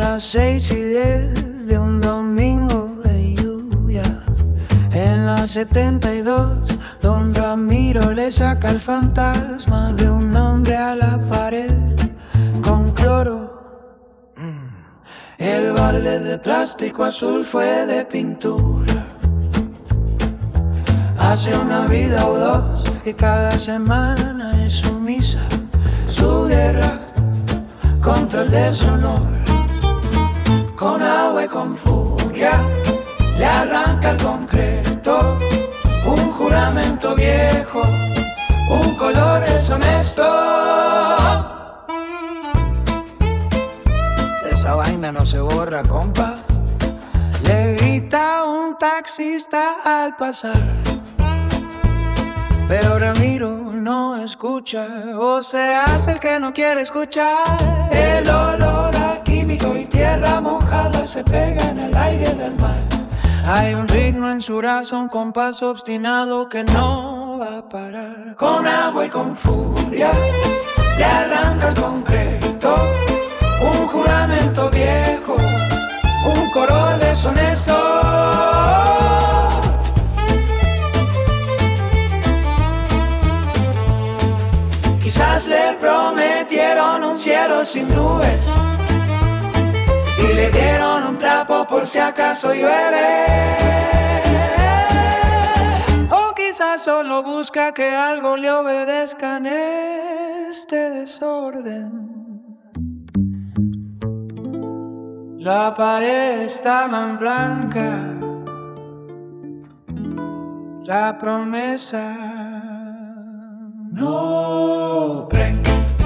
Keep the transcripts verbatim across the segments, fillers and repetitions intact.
las seis y diez de un domingo de lluvia. En la setenta y dos, don Ramiro le saca el fantasma de un hombre a la pared con cloro. El balde de plástico azul fue de pintura. Hace una vida o dos y cada semana es su misa, su guerra contra el deshonor. Con agua y con furia le arranca el concreto, un juramento viejo, un color deshonesto. Esa vaina no se borra, compa, le grita un taxista al pasar. Pero Ramiro no escucha, o se hace el que no quiere escuchar. El olor a químico y tierra mojada se pega en el aire del mar. Hay un ritmo en su brazo, un compás obstinado que no va a parar. Con agua y con furia le arranca el concreto, un juramento viejo, un coro deshonesto. Quizás le prometieron un cielo sin nubes y le dieron un trapo por si acaso llueve. O quizás solo busca que algo le obedezca en este desorden. La pared está más blanca, la promesa no prende.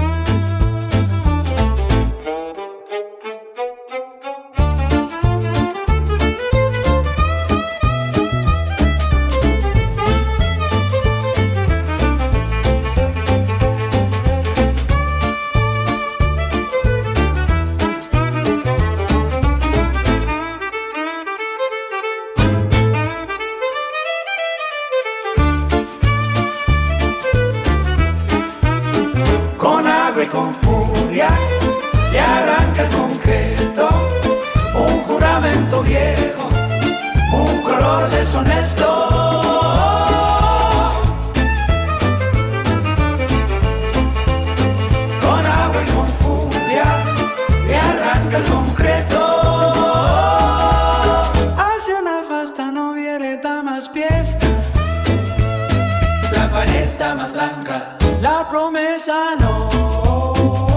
Con furia le arranca el concreto, un juramento viejo, un color deshonesto. Con agua y con furia le arranca el concreto. Hace una fasta no viene más fiesta, la pared está más blanca, la promesa no.